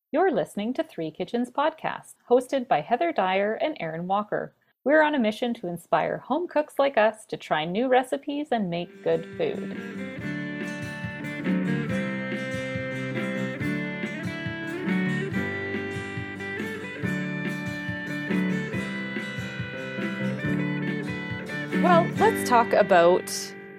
You're listening to Three Kitchens Podcast, hosted by Heather Dyer and Aaron Walker. We're on a mission to inspire home cooks like us to try new recipes and make good food. Well, let's talk about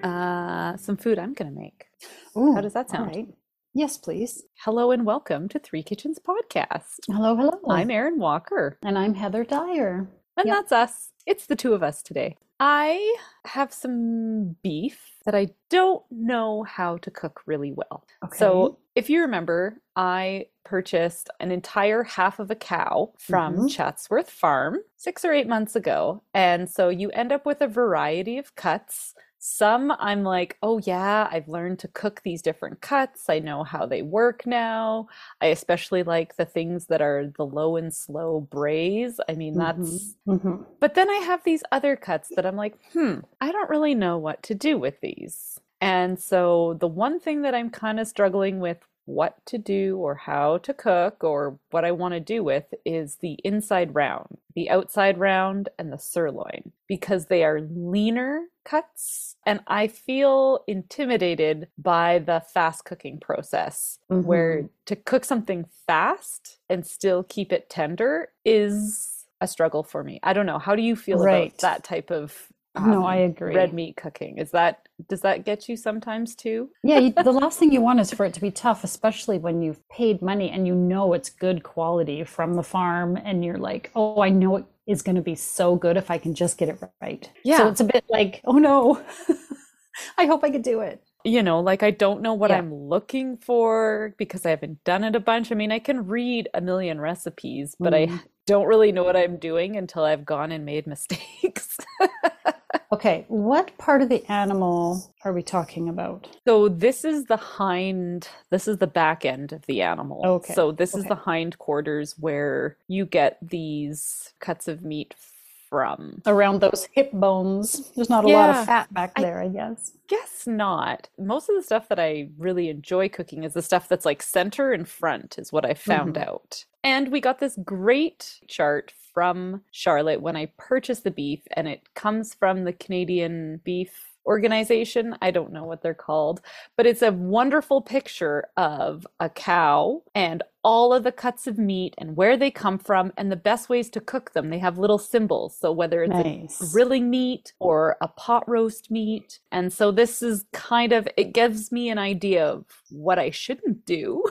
some food I'm going to make. Ooh, How does that sound? all right. Yes, please. Hello and welcome to Three Kitchens Podcast. Hello, hello. I'm Aaron Walker. And I'm Heather Dyer. And Yep. that's us. It's the two of us today. I have some beef that I don't know how to cook really well. Okay. So if you remember, I purchased an entire half of a cow from Chatsworth Farm 6 or 8 months ago. And so you end up with a variety of cuts. Some I'm like, oh yeah, I've learned to cook these different cuts. I know how they work now. I especially like the things that are the low and slow braise. I mean, that's... But then I have these other cuts that I'm like, I don't really know what to do with these. And so the one thing that I'm kind of struggling with what to do or how to cook or what I want to do with is the inside round, the outside round, and the sirloin, because they are leaner cuts. And I feel intimidated by the fast cooking process, where to cook something fast and still keep it tender is a struggle for me. I don't know. How do you feel about that type of No, I agree. red meat cooking? Does that get you sometimes too? Yeah, the last thing you want is for it to be tough, especially when you've paid money and you know it's good quality from the farm and you're like, oh, I know it is going to be so good if I can just get it right. Yeah. So it's a bit like, oh no, I hope I could do it. You know, like I don't know what I'm looking for because I haven't done it a bunch. I mean, I can read a million recipes, but I don't really know what I'm doing until I've gone and made mistakes. Okay, what part of the animal are we talking about? So this is the back end of the animal. Okay. So this is the hind quarters where you get these cuts of meat from. Around those hip bones. There's not a lot of fat back there, I guess. Guess not. Most of the stuff that I really enjoy cooking is the stuff that's like center and front is what I found out. And we got this great chart from Charlotte when I purchased the beef, and it comes from the Canadian Beef Organization. I don't know what they're called, but it's a wonderful picture of a cow and all of the cuts of meat and where they come from and the best ways to cook them. They have little symbols. So whether it's a grilling meat or a pot roast meat. And so this is kind of, it gives me an idea of what I shouldn't do.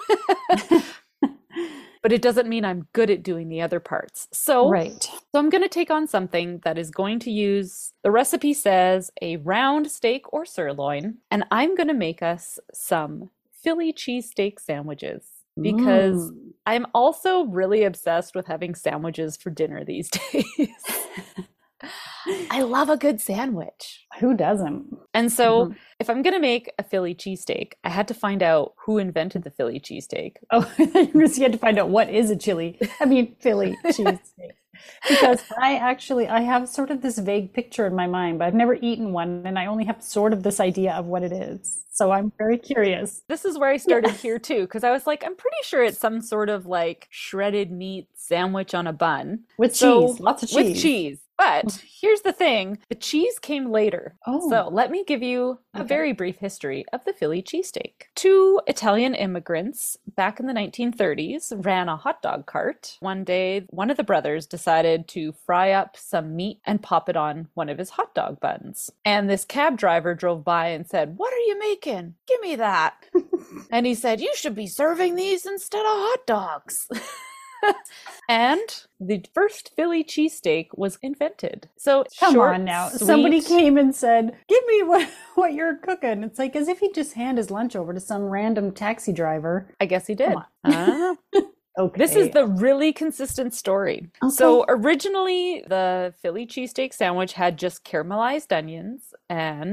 But it doesn't mean I'm good at doing the other parts. So I'm going to take on something that is going to use, the recipe says, a round steak or sirloin, and I'm going to make us some Philly cheesesteak sandwiches because I'm also really obsessed with having sandwiches for dinner these days. I love a good sandwich. Who doesn't? And so if I'm going to make a Philly cheesesteak, I had to find out who invented the Philly cheesesteak. Oh, you had to find out what is a Philly cheesesteak. Because I have sort of this vague picture in my mind, but I've never eaten one, and I only have sort of this idea of what it is. So I'm very curious. This is where I started here too, because I was like, I'm pretty sure it's some sort of like shredded meat sandwich on a bun. With cheese, lots of cheese. With cheese. But here's the thing, the cheese came later. Oh. So let me give you a very brief history of the Philly cheesesteak. Two Italian immigrants back in the 1930s ran a hot dog cart. One day, one of the brothers decided to fry up some meat and pop it on one of his hot dog buns. And this cab driver drove by and said, "What are you making? Give me that." And he said, "You should be serving these instead of hot dogs." And the first Philly cheesesteak was invented. So come short, on now. sweet. Somebody came and said, "Give me what you're cooking." It's like as if he'd just hand his lunch over to some random taxi driver. I guess he did. Okay. This is the really consistent story. Okay. So originally, the Philly cheesesteak sandwich had just caramelized onions and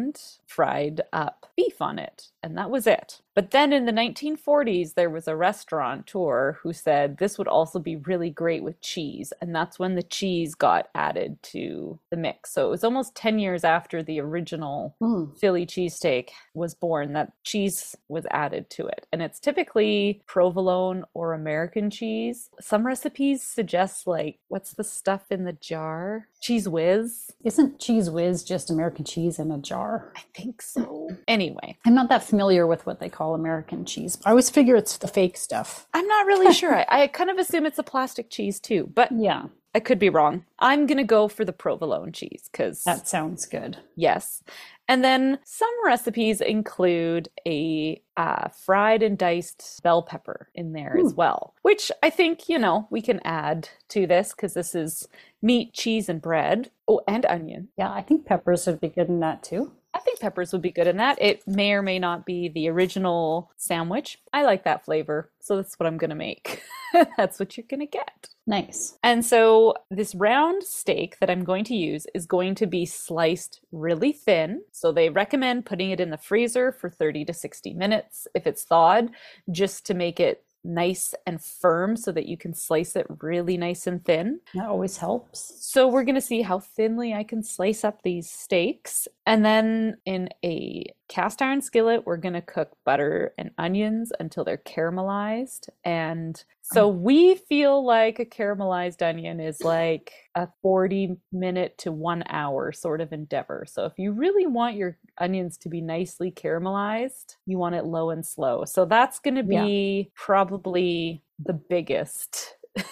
fried up beef on it. And that was it. But then in the 1940s, there was a restaurateur who said this would also be really great with cheese. And that's when the cheese got added to the mix. So it was almost 10 years after the original Philly cheesesteak was born that cheese was added to it. And it's typically provolone or American cheese. Some recipes suggest, like, what's the stuff in the jar? Cheese whiz? Isn't Cheese Whiz just American cheese in a jar? I think so. Anyway, I'm not that familiar with what they call American cheese. I always figure it's the fake stuff. I'm not really sure. I kind of assume it's a plastic cheese too, but Yeah, I could be wrong. I'm going to go for the provolone cheese because that sounds good. yes. And then some recipes include a fried and diced bell pepper in there as well, which I think, we can add to this because this is meat, cheese, and bread. Oh, and onion. Yeah, I think peppers would be good in that too. I think peppers would be good in that. It may or may not be the original sandwich. I like that flavor, so that's what I'm going to make. That's what you're going to get. Nice. And so this round steak that I'm going to use is going to be sliced really thin. So they recommend putting it in the freezer for 30 to 60 minutes if it's thawed, just to make it nice and firm so that you can slice it really nice and thin. That always helps. So we're going to see how thinly I can slice up these steaks. And then in a cast iron skillet, we're going to cook butter and onions until they're caramelized. And so we feel like a caramelized onion is like a 40-minute to 1 hour sort of endeavor. So if you really want your onions to be nicely caramelized, you want it low and slow. So that's going to be probably the biggest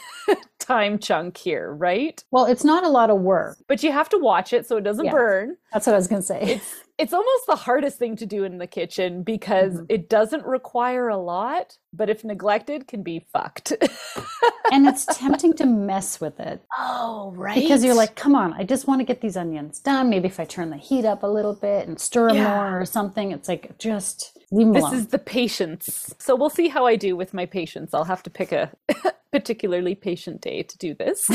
time chunk here, right? Well, it's not a lot of work. But you have to watch it so it doesn't burn. That's what I was going to say. It's almost the hardest thing to do in the kitchen because it doesn't require a lot, but if neglected, can be fucked. And it's tempting to mess with it. Oh, right. Because you're like, come on, I just want to get these onions done. Maybe if I turn the heat up a little bit and stir them more or something, it's like, just leave them alone. This is the patience. So we'll see how I do with my patience. I'll have to pick a particularly patient day to do this.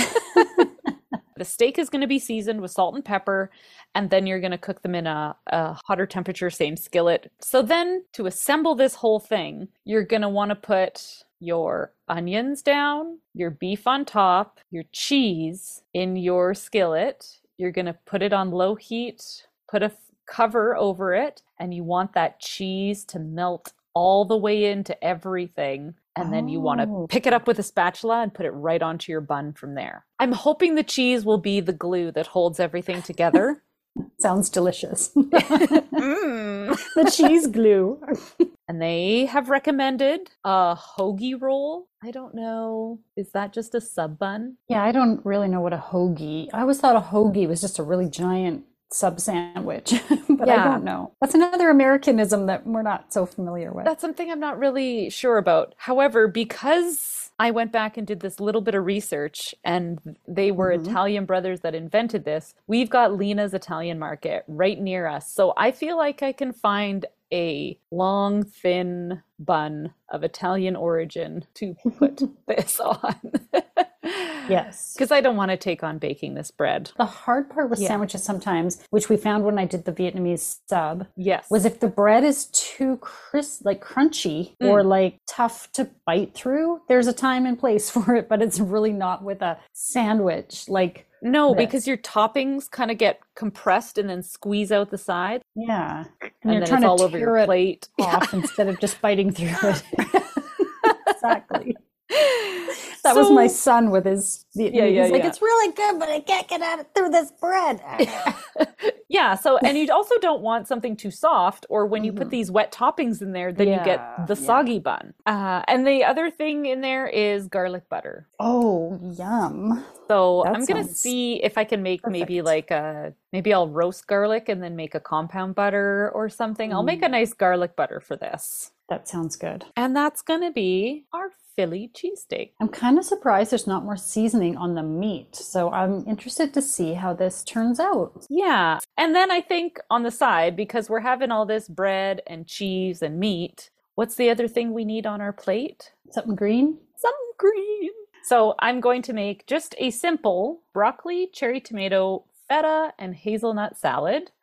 The steak is going to be seasoned with salt and pepper, and then you're going to cook them in a hotter temperature, same skillet. So then to assemble this whole thing, you're going to want to put your onions down, your beef on top, your cheese in your skillet. You're going to put it on low heat, put a cover over it, and you want that cheese to melt all the way into everything. And then you want to pick it up with a spatula and put it right onto your bun from there. I'm hoping the cheese will be the glue that holds everything together. Sounds delicious. The cheese glue. And they have recommended a hoagie roll. I don't know. Is that just a sub bun? Yeah, I don't really know what a hoagie. I always thought a hoagie was just a really giant sub sandwich, but I don't know. That's another Americanism that we're not so familiar with. That's something I'm not really sure about. However, because I went back and did this little bit of research and they were Italian brothers that invented this, we've got Lena's Italian Market right near us. So I feel like I can find a long, thin bun of Italian origin to put this on. Yes. Because I don't want to take on baking this bread. The hard part with sandwiches sometimes, which we found when I did the Vietnamese sub, was if the bread is too crisp, like crunchy or like tough to bite through, there's a time and place for it, but it's really not with a sandwich. No, because your toppings kind of get compressed and then squeeze out the side. Yeah. And you're trying to all over your plate off instead of just biting through it. Exactly. That was my son with his Vietnamese. He's like, it's really good, but I can't get at it through this bread. Yeah. So, and you also don't want something too soft, or when you put these wet toppings in there, then you get the soggy bun. And the other thing in there is garlic butter. Oh, yum. So I'm going to see if I can make maybe maybe I'll roast garlic and then make a compound butter or something. I'll make a nice garlic butter for this. That sounds good. And that's going to be our Philly cheesesteak. I'm kind of surprised there's not more seasoning on the meat. So I'm interested to see how this turns out. Yeah. And then I think on the side, because we're having all this bread and cheese and meat, what's the other thing we need on our plate? Something green? Something green. So I'm going to make just a simple broccoli, cherry tomato, feta, and hazelnut salad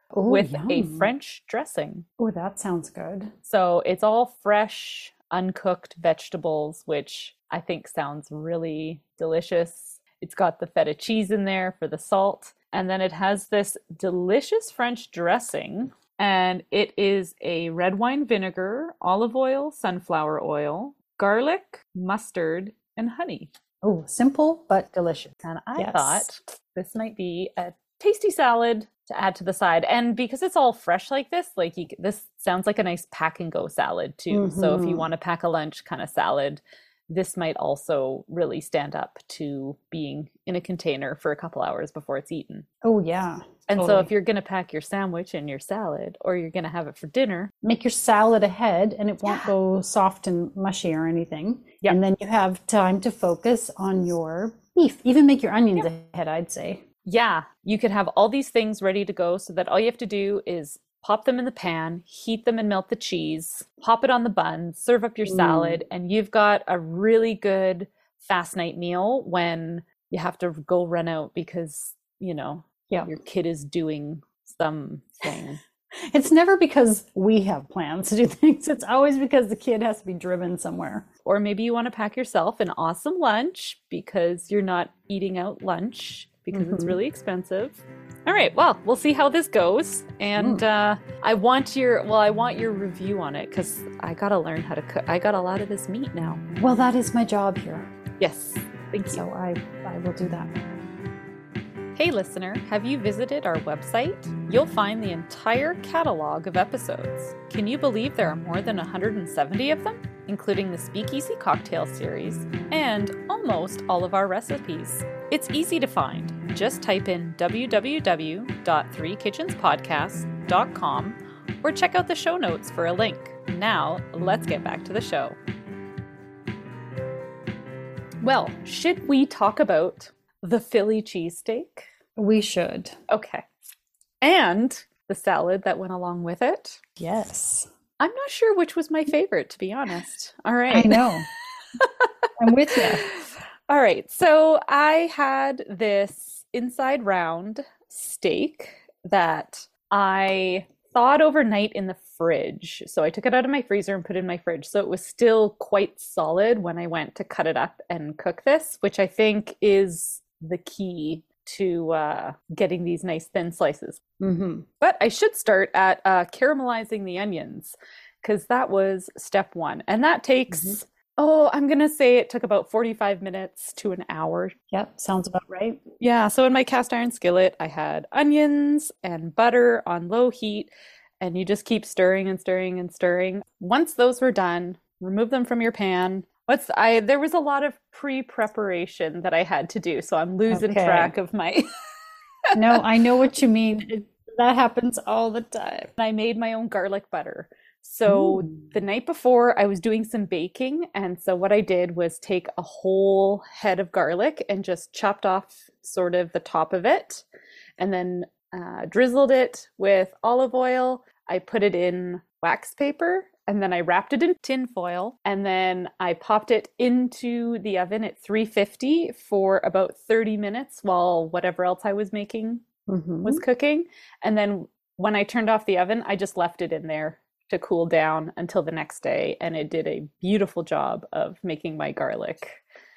Oh, with a yum. French dressing. Oh, that sounds good. So it's all fresh, uncooked vegetables, which I think sounds really delicious. It's got the feta cheese in there for the salt. And then it has this delicious French dressing. And it is a red wine vinegar, olive oil, sunflower oil, garlic, mustard, and honey. Oh, simple but delicious. And I Yes. thought this might be a tasty salad to add to the side. And because it's all fresh like this, this sounds like a nice pack and go salad too. So if you Mm-hmm. want to pack a lunch kind of salad, this might also really stand up to being in a container for a couple hours before it's eaten. Oh, yeah. And so if Totally. you're going to pack your sandwich and your salad, or you're going to have it for dinner, Make your salad ahead and it won't yeah, go soft and mushy or anything. yeah, And then you have time to focus on your beef. Even make your onions yeah, ahead, I'd say. yeah, you could have all these things ready to go so that all you have to do is pop them in the pan, heat them and melt the cheese, pop it on the bun, serve up your Mm, salad, and you've got a really good fast night meal when you have to go run out because, yeah. your kid is doing something. It's never because we have plans to do things. It's always because the kid has to be driven somewhere. Or maybe you want to pack yourself an awesome lunch because you're not eating out lunch because it's Hmm. really expensive. All right, well, we'll see how this goes, and Mm. I want your review on it because I gotta learn how to cook. I got a lot of this meat now. Well, that is my job here. Yes, thank So you. I will do that. Hey, listener, have you visited our website? You'll find the entire catalog of episodes. Can you believe there are more than 170 of them, including the Speakeasy Cocktail series and almost all of our recipes? It's easy to find. Just type in www.threekitchenspodcast.com or check out the show notes for a link. Now, let's get back to the show. Well, should we talk about the Philly cheesesteak? We should. Okay. And the salad that went along with it. Yes. I'm not sure which was my favorite, to be honest. All I right. know. I'm with you. All right. So I had this inside round steak that I thawed overnight in the fridge. So I took it out of my freezer and put it in my fridge. So it was still quite solid when I went to cut it up and cook this, which I think is the key to getting these nice thin slices. Hmm. But I should start at caramelizing the onions because that was step one. And that takes, I'm going to say it took about 45 minutes to an hour. Yep. Sounds about right. Yeah. So in my cast iron skillet, I had onions and butter on low heat, and you just keep stirring and stirring and stirring. Once those were done, remove them from your pan. There was a lot of pre-preparation that I had to do, so I'm losing Okay. track of my. No, I know what you mean. That happens all the time. I made my own garlic butter. So Mm. the night before, I was doing some baking, and so what I did was take a whole head of garlic and just chopped off sort of the top of it, and then drizzled it with olive oil. I put it in wax paper, and then I wrapped it in tin foil, and then I popped it into the oven at 350 for about 30 minutes while whatever else I was making was Mhm. cooking. And then when I turned off the oven, I just left it in there to cool down until the next day, and it did a beautiful job of making my garlic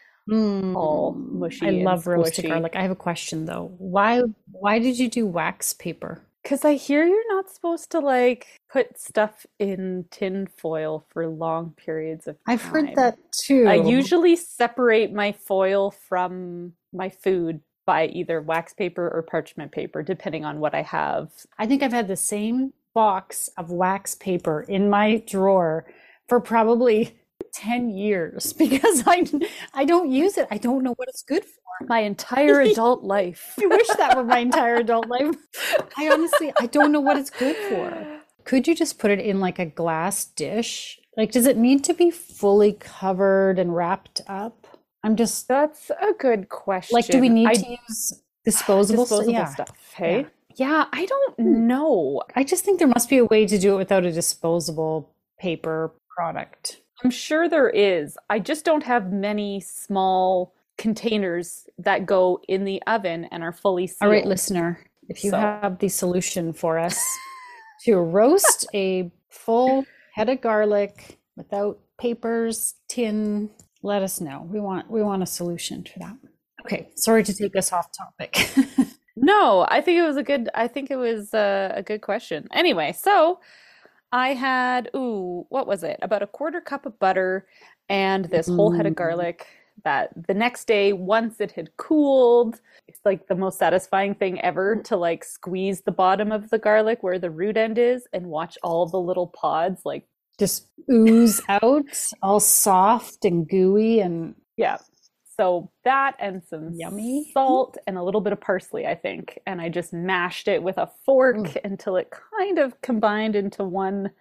all mushy I and love roasted squishy. garlic. I have a question though. Why did you do wax paper? Because I hear you're not supposed to put stuff in tin foil for long periods of I've heard time. that too. I usually separate my foil from my food by either wax paper or parchment paper, depending on what I have. I think I've had the same box of wax paper in my drawer for probably 10 years because I don't use it. I don't know what it's good for. My entire adult life. I wish that were my entire adult life. I don't know what it's good for. Could you just put it in like a glass dish? Like, does it need to be fully covered and wrapped up? That's a good question. Like, do we need to use disposable stuff? Hey? Yeah, I don't know. I just think there must be a way to do it without a disposable paper product. I'm sure there is. I just don't have many small containers that go in the oven and are fully sealed. All right, listener, if you So have the solution for us to roast a full head of garlic without papers, tin, let us know. We want a solution for that. Okay, sorry to take us off topic. no, I think it was a good question. Anyway, so I had, ooh, what was it? About a quarter cup of butter and this whole head of Mm, garlic that the next day, once it had cooled, it's like the most satisfying thing ever to like squeeze the bottom of the garlic where the root end is and watch all the little pods like, just ooze out, all soft and gooey and yeah. So that and some yummy. salt and a little bit of parsley, I think. And I just mashed it with a fork Mm, until it kind of combined into one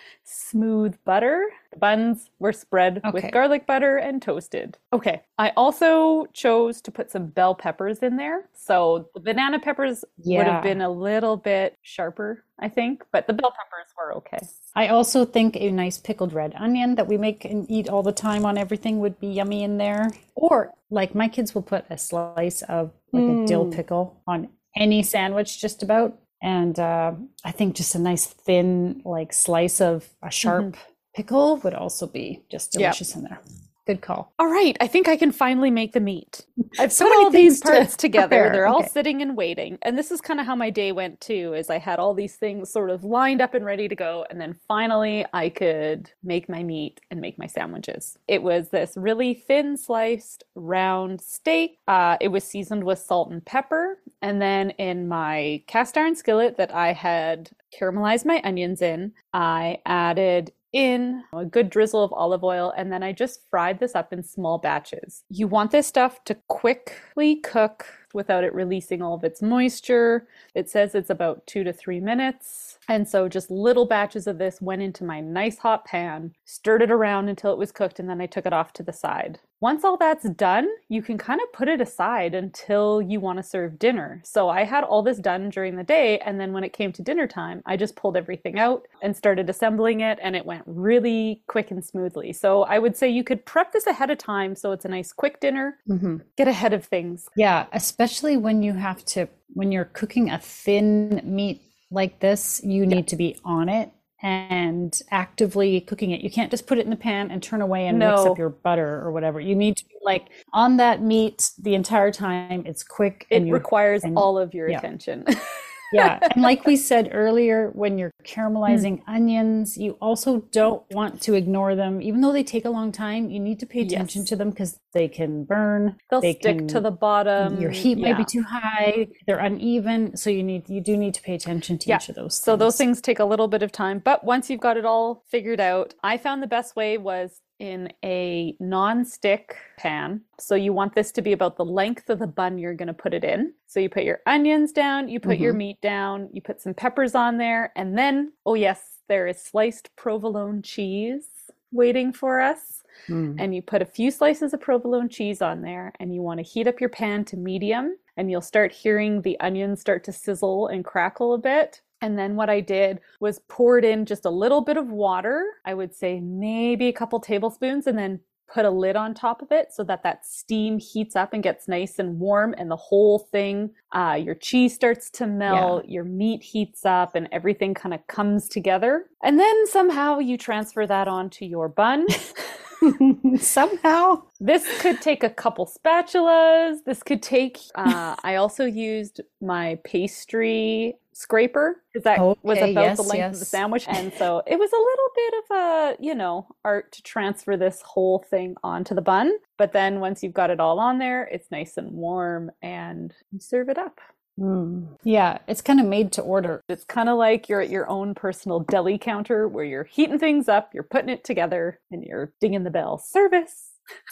smooth butter. The buns were spread with okay. garlic butter and toasted. Okay, I also chose to put some bell peppers in there. So the banana peppers would have Yeah. been a little bit sharper, I think, but the bell peppers were okay. I also think a nice pickled red onion that we make and eat all the time on everything would be yummy in there. Or like my kids will put a slice of like a dill Mm. pickle on any sandwich just about. And I think just a nice thin like slice of a Hmm. sharp pickle would also be just Yeah. delicious in there. Good call. All right, I think I can finally make the meat. I've So put many all these things to parts together. prepare. They're all Okay. sitting and waiting. And this is kind of how my day went too, is I had all these things sort of lined up and ready to go, and then finally I could make my meat and make my sandwiches. It was this really thin sliced round steak. It was seasoned with salt and pepper, and then in my cast iron skillet that I had caramelized my onions in, I added in a good drizzle of olive oil, and then I just fried this up in small batches. You want this stuff to quickly cook without it releasing all of its moisture. It says it's about 2 to 3 minutes. And so just little batches of this went into my nice hot pan, stirred it around until it was cooked, and then I took it off to the side. Once all that's done, you can kind of put it aside until you want to serve dinner. So I had all this done during the day, and then when it came to dinner time, I just pulled everything out and started assembling it, and it went really quick and smoothly. So I would say you could prep this ahead of time so it's a nice quick dinner. Hmm. Get ahead of things. Yeah, especially when you're cooking a thin meat like this, you Yeah. need to be on it and actively cooking it. You can't just put it in the pan and turn away and mix up No, your butter or whatever. You need to be like on that meat the entire time. It's quick it requires and all of your yeah. attention. Yeah, and like we said earlier, when you're Mm. caramelizing onions, you also don't want to ignore them. Even though they take a long time, you need to pay attention Yes. to them because they can burn, They'll they stick to can, the your bottom. heat might be Yeah. too high, they're uneven, so you do need to pay attention to Yeah. each of those So those things. things take a little bit of time, but once you've got it all figured out, I found the best way was in a non-stick pan. So you want this to be about the length of the bun you're going to put it in. So you put your onions down, you put your Hmm. meat down, you put some peppers on there, and then, oh yes, there is sliced provolone cheese waiting for us. Mm. And you put a few slices of provolone cheese on there, and you want to heat up your pan to medium, and you'll start hearing the onions start to sizzle and crackle a bit. And then what I did was poured in just a little bit of water. I would say maybe a couple tablespoons, and then put a lid on top of it so that that steam heats up and gets nice and warm, and the whole thing, your cheese starts to Yeah. melt, your meat heats up, and everything kind of comes together. And then somehow you transfer that onto your bun. Somehow. This could take a couple spatulas. This could take, I also used my pastry scraper because that was Okay, about the yes, length of the yes. sandwich. And so it was a little bit of a, art to transfer this whole thing onto the bun. But then once you've got it all on there, it's nice and warm and you serve it up. Mm. Yeah, it's kind of made to order. It's kind of like you're at your own personal deli counter where you're heating things up, you're putting it together, and you're dinging the bell. Service.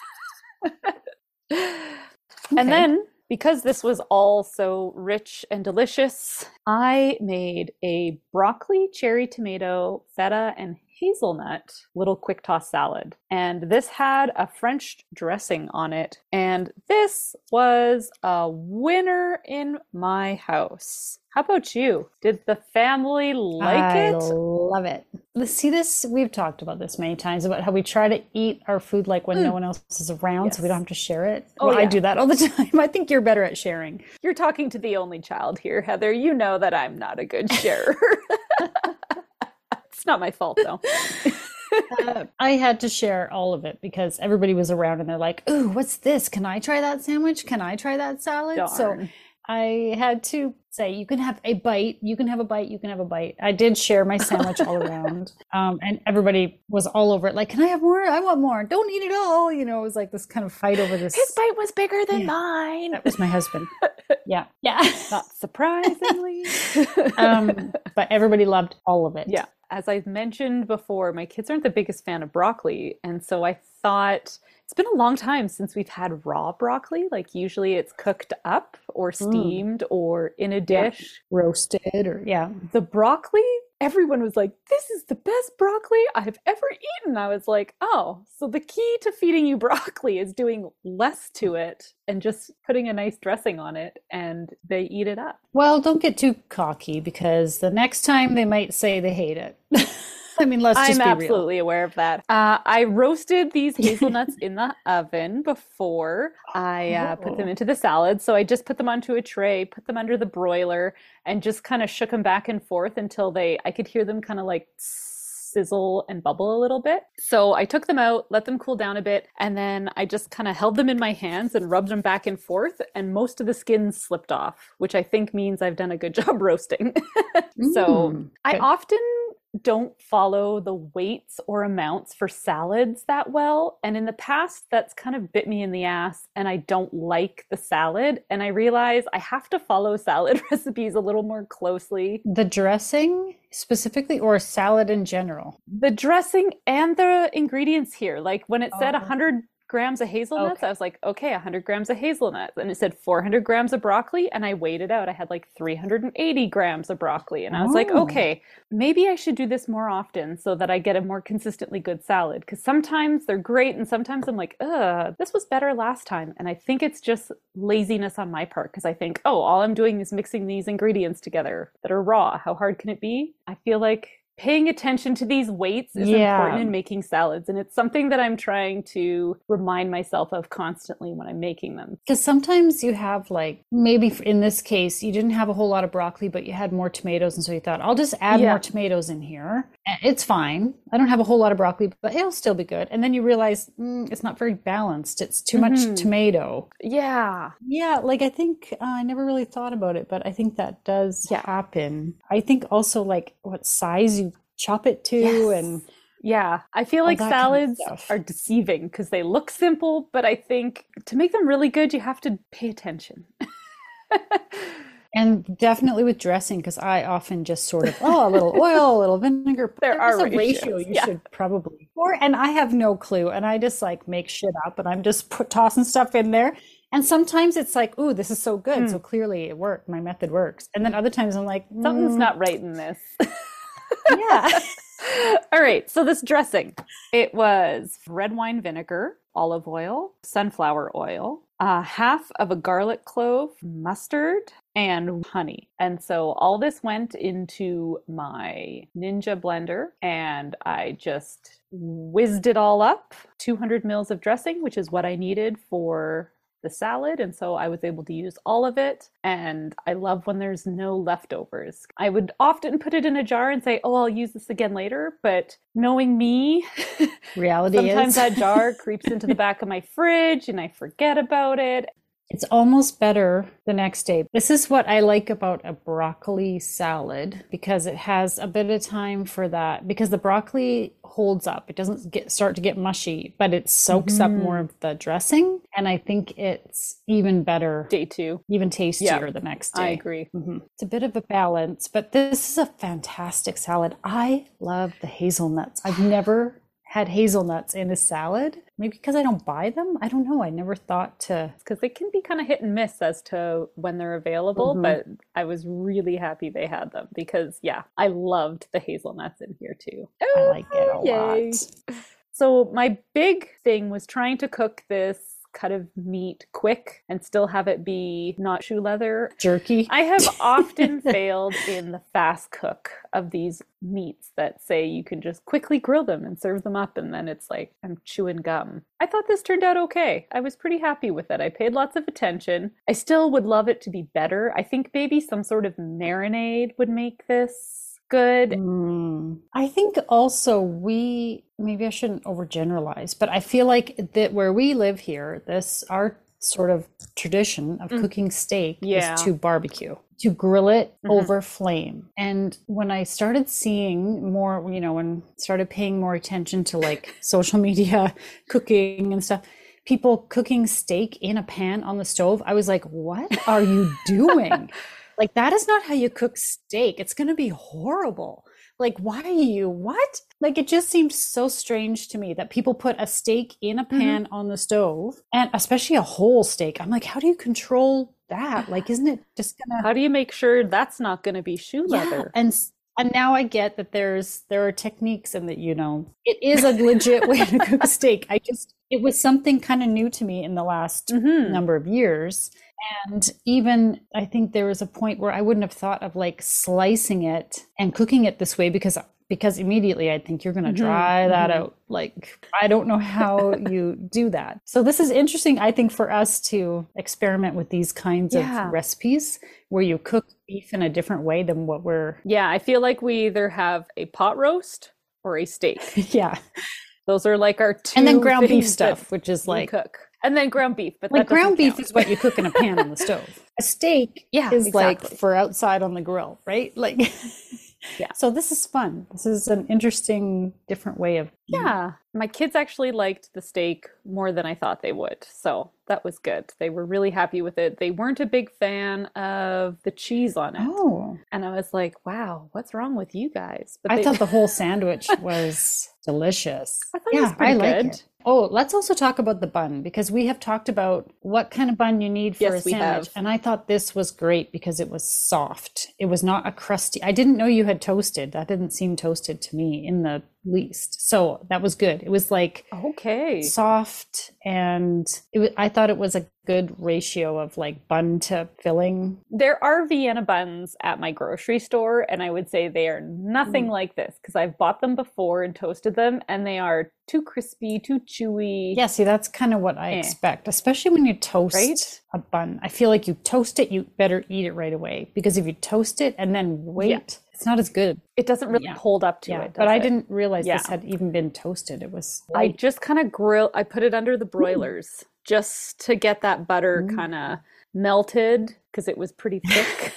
And Okay. then, because this was all so rich and delicious, I made a broccoli, cherry tomato, feta, and hazelnut little quick toss salad. And this had a French dressing on it. And this was a winner in my house. How about you? Did the family like it? I love it. See this, we've talked about this many times about how we try to eat our food like when no one else is around, so we don't have to share it. Well, I do that all the time. I think you're better at sharing. You're talking to the only child here, Heather. You know that I'm not a good sharer. It's not my fault, though. I had to share all of it because everybody was around and they're like, ooh, what's this? Can I try that sandwich? Can I try that salad? Darn. So I had to say, you can have a bite, you can have a bite, you can have a bite. I did share my sandwich all around. And everybody was all over it. Like, can I have more? I want more. Don't eat it all. You know, it was like this kind of fight over this. His bite was bigger than mine. That was my husband. Yeah. Not surprisingly. But everybody loved all of it. Yeah. As I've mentioned before, my kids aren't the biggest fan of broccoli. And so I thought it's been a long time since we've had raw broccoli. Like usually it's cooked up or steamed or in a dish. Roasted or The broccoli, everyone was like, this is the best broccoli I've ever eaten. I was like, oh, so the key to feeding you broccoli is doing less to it and just putting a nice dressing on it, and they eat it up. Well, don't get too cocky because the next time they might say they hate it. I mean, let's just be real. I'm absolutely aware of that. I roasted these hazelnuts in the oven before I put them into the salad. So I just put them onto a tray, put them under the broiler, and just kind of shook them back and forth until I could hear them kind of like sizzle and bubble a little bit. So I took them out, let them cool down a bit, and then I just kind of held them in my hands and rubbed them back and forth, and most of the skin slipped off, which I think means I've done a good job roasting. So I often don't follow the weights or amounts for salads that well. And in the past, that's kind of bit me in the ass, and I don't like the salad. And I realize I have to follow salad recipes a little more closely. The dressing specifically, or salad in general? The dressing and the ingredients here. Like when it said 100 grams of hazelnuts, I was like, okay, 100 grams of hazelnuts. And it said 400 grams of broccoli, and I weighed it out. I had like 380 grams of broccoli. And I was like, okay, maybe I should do this more often so that I get a more consistently good salad. Because sometimes they're great, and sometimes I'm like, this was better last time. And I think it's just laziness on my part, because I think, all I'm doing is mixing these ingredients together that are raw. How hard can it be? I feel like paying attention to these weights is important in making salads. And it's something that I'm trying to remind myself of constantly when I'm making them. Because sometimes you have like, maybe in this case, you didn't have a whole lot of broccoli, but you had more tomatoes. And so you thought, I'll just add more tomatoes in here. It's fine. I don't have a whole lot of broccoli, but it'll still be good. And then you realize it's not very balanced. It's too much tomato. Yeah. Yeah. Like I think I never really thought about it, but I think that does happen. I think also like what size you chop it to and I feel like salads are deceiving because they look simple, but I think to make them really good, you have to pay attention. And definitely with dressing, because I often just sort of, a little oil, a little vinegar. There's a ratio you should probably, and I have no clue. And I just like make shit up and I'm just tossing stuff in there. And sometimes it's like, ooh, this is so good. So clearly it worked. My method works. And then other times I'm like, something's not right in this. Yeah. All right. So this dressing, it was red wine vinegar, olive oil, sunflower oil, half of a garlic clove, mustard, and honey. And so all this went into my Ninja blender, and I just whizzed it all up. 200 mils of dressing, which is what I needed for the salad, and so I was able to use all of it. And I love when there's no leftovers. I would often put it in a jar and say, I'll use this again later, but knowing me, reality sometimes that jar creeps into the back of my fridge and I forget about it. It's almost better the next day. This is what I like about a broccoli salad, because it has a bit of time for that, because the broccoli holds up. It doesn't start to get mushy, but it soaks up more of the dressing. And I think it's even better. Day two. Even tastier the next day. I agree. It's a bit of a balance, but this is a fantastic salad. I love the hazelnuts. I've never had hazelnuts in a salad. Maybe because I don't buy them. I don't know. I never thought to. Because they can be kind of hit and miss as to when they're available, but I was really happy they had them because, yeah, I loved the hazelnuts in here too. I like it a Yay. lot. So my big thing was trying to cook this cut of meat quick and still have it be not shoe leather. Jerky. I have often failed in the fast cook of these meats that say you can just quickly grill them and serve them up, and then it's like I'm chewing gum. I thought this turned out okay. I was pretty happy with it. I paid lots of attention. I still would love it to be better. I think maybe some sort of marinade would make this good. I think also maybe I shouldn't overgeneralize, but I feel like that where we live here, our sort of tradition of cooking steak is to barbecue, to grill it over flame. And when I started seeing more, when started paying more attention to like social media cooking and stuff, people cooking steak in a pan on the stove, I was like, what are you doing? Like, that is not how you cook steak. It's going to be horrible. Like, why are you, what? Like, it just seemed so strange to me that people put a steak in a pan on the stove, and especially a whole steak. I'm like, how do you control that? Like, isn't it just gonna... How do you make sure that's not going to be shoe leather? And now I get that there are techniques and that, it is a legit way to cook a steak. It was something kind of new to me in the last number of years. And even I think there was a point where I wouldn't have thought of like slicing it and cooking it this way because immediately I think you're going to dry that out. Like, I don't know how you do that. So this is interesting, I think, for us to experiment with these kinds of recipes where you cook beef in a different way than what we're... Yeah, I feel like we either have a pot roast or a steak. Yeah. Those are like our two. And then ground beef stuff, which is like... cook. And then ground beef, but like that ground beef count. is what you cook in a pan on the stove. A steak is like for outside on the grill, right? Like, So this is fun. This is an interesting, different way of... Yeah. My kids actually liked the steak more than I thought they would. So that was good. They were really happy with it. They weren't a big fan of the cheese on it. Oh. And I was like, wow, what's wrong with you guys? But I thought the whole sandwich was delicious. I thought it was pretty like good. It. Oh, let's also talk about the bun, because we have talked about what kind of bun you need for a sandwich. And I thought this was great because it was soft. It was not a crusty. I didn't know you had toasted. That didn't seem toasted to me in the least. So that was good. It was like soft, and I thought it was a good ratio of like bun to filling. There are Vienna buns at my grocery store, and I would say they are nothing like this because I've bought them before and toasted them, and they are too crispy, too chewy. Yeah, see, that's kind of what I expect, especially when you toast a bun. I feel like you toast it, you better eat it right away, because if you toast it and then wait, it's not as good. It doesn't really hold up to it. But I didn't realize this had even been toasted. It was I just kind of I put it under the broilers just to get that butter kind of melted, because it was pretty thick.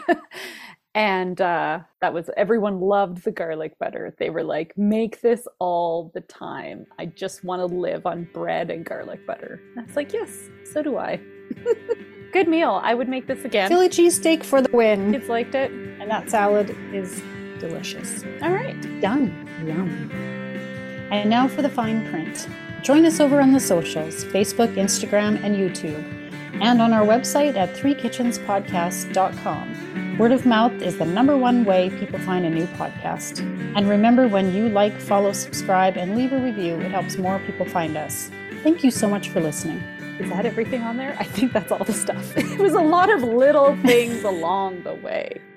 And everyone loved the garlic butter. They were like, make this all the time. I just want to live on bread and garlic butter. And I was like, yes, so do I. Good meal. I would make this again. Philly cheesesteak for the win. Kids liked it. And that salad is delicious. All right. Done. Yum. And now for the fine print. Join us over on the socials, Facebook, Instagram, and YouTube, and on our website at threekitchenspodcast.com. Word of mouth is the #1 way people find a new podcast. And remember, when you like, follow, subscribe, and leave a review, it helps more people find us. Thank you so much for listening. Is that everything on there? I think that's all the stuff. It was a lot of little things along the way.